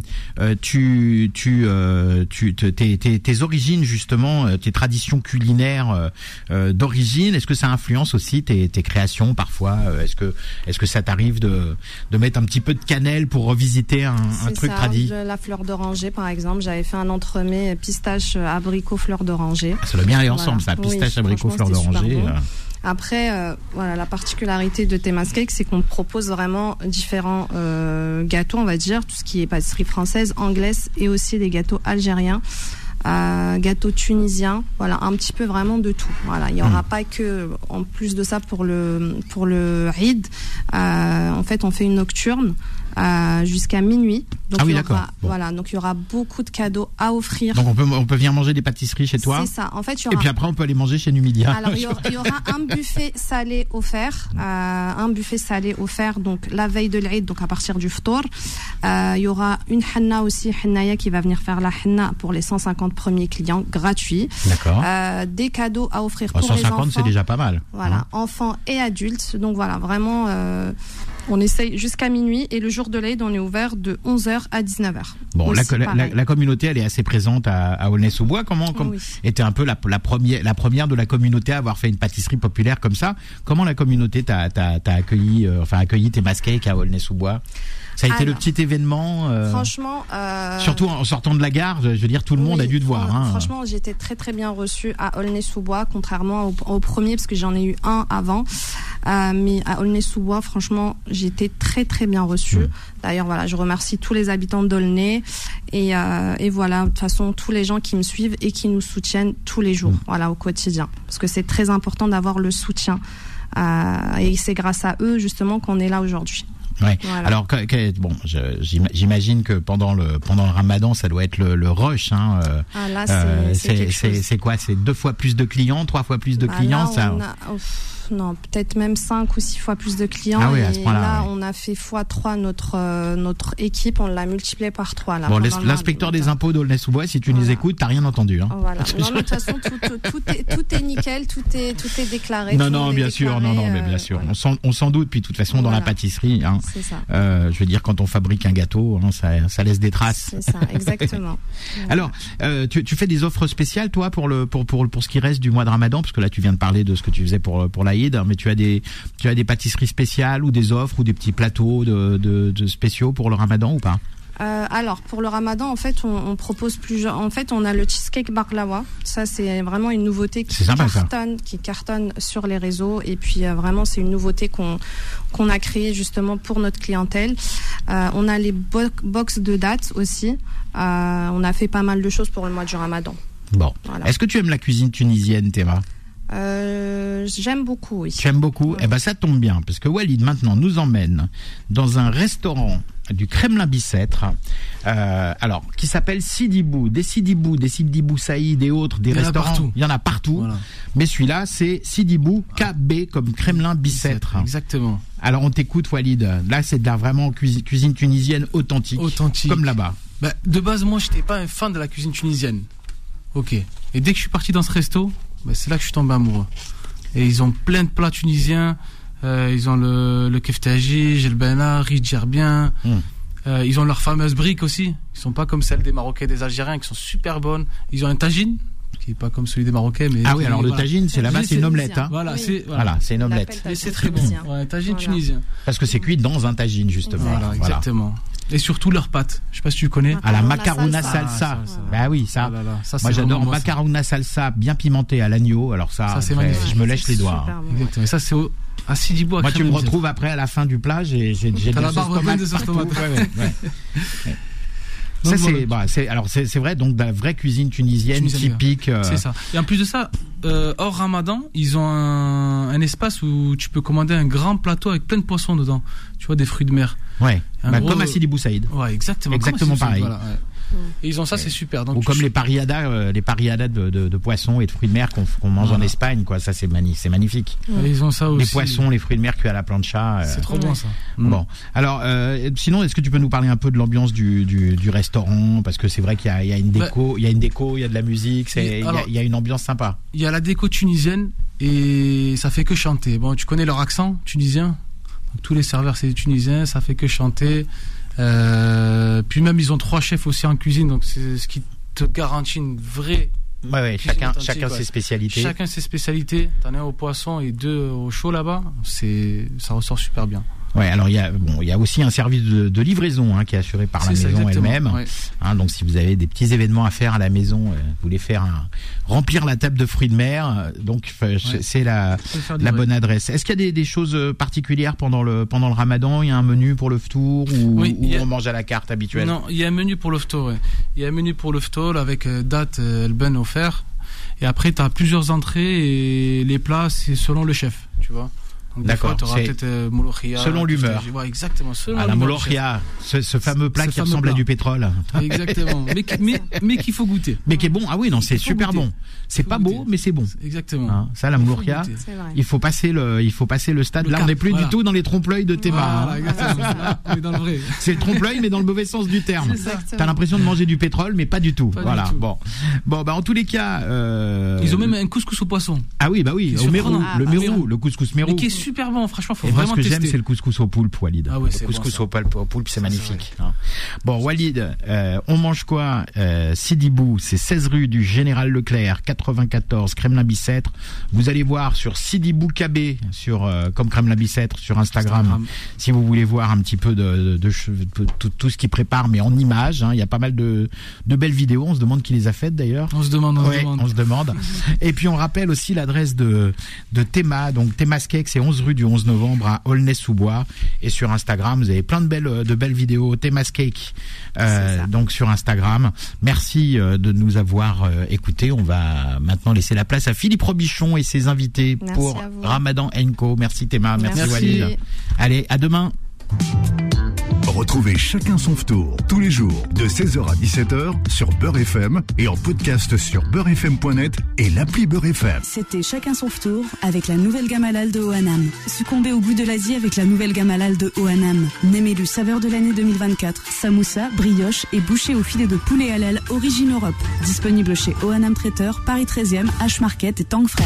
tes origines justement, tes traditions culinaires d'origine, est-ce que ça influence aussi tes créations parfois? Est-ce que ça t'arrive de mettre un petit peu de cannelle pour revisiter un truc tradit? La fleur d'oranger par exemple, j'avais fait un entremets pistache abricot fleur d'oranger. Ça doit bien aller ensemble, ça, pistache abricot fleur d'oranger. Bon. Après, voilà, la particularité de Théma's Cake, c'est qu'on propose vraiment différents gâteaux, on va dire, tout ce qui est pâtisserie française, anglaise et aussi des gâteaux algériens. Gâteaux tunisiens, voilà, un petit peu vraiment de tout. Voilà, il y aura pas que, en plus de ça, pour le Eid, en fait, on fait une nocturne jusqu'à minuit. Donc ah oui, d'accord. Bon. Voilà, donc il y aura beaucoup de cadeaux à offrir. Donc on peut venir manger des pâtisseries chez toi. C'est ça. En fait, il y aura... Et puis après, on peut aller manger chez Numidia. Alors il y aura un buffet salé offert, donc la veille de l'Eid, donc à partir du Ftour. Il y aura une henna aussi, hennaya qui va venir faire la henna pour les 150 premiers clients, gratuit. D'accord. Des cadeaux à offrir pour 150, les enfants. c'est déjà pas mal. Voilà, enfants et adultes. Donc voilà, vraiment, on essaye jusqu'à minuit et le jour de l'Eid, on est ouvert de 11h à 19h. Bon, aussi, la communauté, elle est assez présente à Aulnay-sous-Bois. Oui. était un peu la première de la communauté à avoir fait une pâtisserie populaire comme ça. Comment la communauté t'a accueilli tes mascakes à Aulnay-sous-Bois? Ça a été le petit événement. Franchement, surtout en sortant de la gare, je veux dire, tout le monde a dû te voir. Hein. Franchement, j'ai été très très bien reçue à Aulnay-sous-Bois, contrairement au premier, parce que j'en ai eu un avant. Mais à Aulnay-sous-Bois, franchement, j'ai été très très bien reçue. D'ailleurs, voilà, je remercie tous les habitants d'Aulnay et voilà, de toute façon, tous les gens qui me suivent et qui nous soutiennent tous les jours, voilà, au quotidien, parce que c'est très important d'avoir le soutien. Et c'est grâce à eux justement qu'on est là aujourd'hui. Ouais. Voilà. Alors bon, j'imagine que pendant le Ramadan, ça doit être le rush. Hein. Là, c'est quoi? C'est 2 fois plus de clients, 3 fois plus de clients, là, non, peut-être même 5 ou 6 fois plus de clients. Ah oui, à ce point-là, là, ouais. on a fait x3 notre équipe, on l'a multiplié par 3. Là, bon, l'inspecteur des impôts d'Aulnay-sous-Bois, si tu nous écoutes, t'as rien entendu. Hein. Voilà. Non, mais de toute façon, tout est nickel, tout est déclaré. Non, bien sûr, mais bien sûr. Voilà. On s'en doute, puis de toute façon, dans la pâtisserie, hein, c'est ça. Je veux dire, quand on fabrique un gâteau, hein, ça laisse des traces. C'est ça, exactement. Alors, tu fais des offres spéciales, toi, pour ce qui reste du mois de Ramadan, parce que là, tu viens de parler de ce que tu faisais pour l'Aïd, mais tu as des pâtisseries spéciales ou des offres ou des petits plateaux de spéciaux pour le Ramadan ou pas? Alors pour le Ramadan, en fait, on propose plusieurs. En fait, on a le cheesecake baklawa. Ça, c'est vraiment une nouveauté qui cartonne sur les réseaux. Et puis vraiment, c'est une nouveauté qu'on a créée justement pour notre clientèle. On a les box de dates aussi. On a fait pas mal de choses pour le mois du Ramadan. Bon. Voilà. Est-ce que tu aimes la cuisine tunisienne, Théma? J'aime beaucoup, oui. Tu aimes beaucoup? Ouais. Eh ben, ça tombe bien, parce que Walid, maintenant, nous emmène dans un restaurant du Kremlin-Bicêtre, alors, qui s'appelle Sidibou, des Sidibou Saïd et autres, des restaurants. Il y en a partout. Voilà. Mais celui-là, c'est Sidibou KB, comme Kremlin-Bicêtre. Exactement. Alors, on t'écoute, Walid. Là, c'est de la vraiment cuisine tunisienne authentique. Comme là-bas. Bah, de base, moi, j'étais pas un fan de la cuisine tunisienne. Ok. Et dès que je suis parti dans ce resto, c'est là que je suis tombé amoureux. Et ils ont plein de plats tunisiens. Ils ont le keftaji, jelbena, riz djerbien. Ils ont leurs fameuses briques aussi. Ils sont pas comme celles des Marocains et des Algériens qui sont super bonnes. Ils ont un tagine qui est pas comme celui des Marocains. Mais ah oui, alors le tagine, c'est là-bas, c'est une omelette. Hein. Voilà, oui. C'est une omelette. Et c'est très bon. Ouais, un tagine tunisien. Parce que c'est cuit dans un tagine, justement. Voilà, exactement. Et surtout leurs pâtes. Je sais pas si tu connais. À la macarouna salsa. Bah oui, ça. Ça moi j'adore macarouna salsa bien pimentée à l'agneau. Alors ça c'est magnifique. Je me lèche les doigts. Exactement. Et ça c'est à Sidibou. Moi tu me retrouves après à la fin du plat, j'ai la barbe pleine de sauce tomate. Ça c'est vrai, donc de la vraie cuisine tunisienne typique. C'est ça. Et en plus de ça, hors Ramadan, ils ont un espace où tu peux commander un grand plateau avec plein de poissons dedans. Tu vois, des fruits de mer. Ouais. Comme à Sidibou Saïd. Ouais, exactement. Exactement pareil. Voilà, ouais. Et ils ont ça, c'est super. Donc ou comme les pariadas de poissons et de fruits de mer qu'on mange en Espagne, quoi. Ça c'est magnifique. Et ils ont ça aussi. Les poissons, les fruits de mer cuits à la plancha. C'est trop bon ça. Bon, alors sinon, est-ce que tu peux nous parler un peu de l'ambiance du restaurant, parce que c'est vrai qu'il y a une déco, il y a de la musique, il y a une ambiance sympa. Il y a la déco tunisienne et ça fait que chanter. Bon, tu connais leur accent tunisien. Donc, tous les serveurs c'est des Tunisiens, ça fait que chanter. Puis même ils ont 3 chefs aussi en cuisine, donc c'est ce qui te garantit une vraie. Ouais, chacun ses spécialités. Chacun ses spécialités. T'en as un au poisson et 2 au chaud là-bas. Ça ressort super bien. Ouais, alors il y a aussi un service de livraison qui est assuré par la maison elle-même. Ouais. Donc si vous avez des petits événements à faire à la maison, vous voulez remplir la table de fruits de mer, donc c'est la bonne adresse. Est-ce qu'il y a des choses particulières pendant le Ramadan? Il y a un menu pour le ftour ou on mange à la carte habituelle? Non, il y a un menu pour le ftour. Ouais. Il y a un menu pour le ftour avec date elben offert. Et après tu as plusieurs entrées et les plats c'est selon le chef, tu vois. Donc, D'accord. Tu auras peut-être molokhia. Selon l'humeur. Ouais, exactement. Selon la molokhia, ce fameux plat qui ressemble à du pétrole. Exactement. mais qu'il faut goûter. Mais qui est bon. Ah oui, non, c'est super bon. C'est pas beau, mais c'est bon. Exactement. Hein, ça, la molokhia, il faut passer le stade. Là, on n'est plus du tout dans les trompe-l'œil de Théma. Voilà, exactement. On est dans le vrai. C'est le trompe-l'œil, mais dans le mauvais sens du terme. T'as l'impression de manger du pétrole, mais pas du tout. Voilà. Bon, en tous les cas, ils ont même un couscous au poisson. Ah oui, au Mérou, le couscous Mérou. Mais qui est super bon, franchement, faut et vraiment moi, ce que tester. j'aime, c'est le couscous au poulpe, Walid. Ah oui, le couscous au poulpe, c'est magnifique. Bon, Walid, on mange quoi? Sidi Bou, c'est 16 rue du Général Leclerc, 94 Kremlin-Bicêtre. Vous allez voir sur Sidi Bou KB, comme Kremlin-Bicêtre sur Instagram, si vous voulez voir un petit peu de tout ce qu'il prépare, mais en images. Il y a pas mal de belles vidéos. On se demande qui les a faites d'ailleurs. On se demande. Et puis on rappelle aussi l'adresse de Théma, donc Théma's Cake, c'est 11 rue du 11 novembre à Aulnay-sous-Bois. Et sur Instagram, vous avez plein de belles vidéos. Théma's Cake, donc sur Instagram. Merci de nous avoir écoutés. On va maintenant laisser la place à Philippe Robichon et ses invités pour Ramadan Co. Merci Théma, merci Walid. Allez, à demain. Retrouvez Chacun son tour tous les jours de 16h à 17h sur Beurre FM et en podcast sur beurrefm.net et l'appli Beurre FM. C'était Chacun son tour avec la nouvelle gamme halal de Oanam. Succombez au goût de l'Asie avec la nouvelle gamme halal de Oanam. Némélu saveur de l'année 2024. Samoussa, brioche et bouchée au filet de poulet halal origine Europe. Disponible chez Oanam Traiteur, Paris 13e, H-Market et Tank Frais.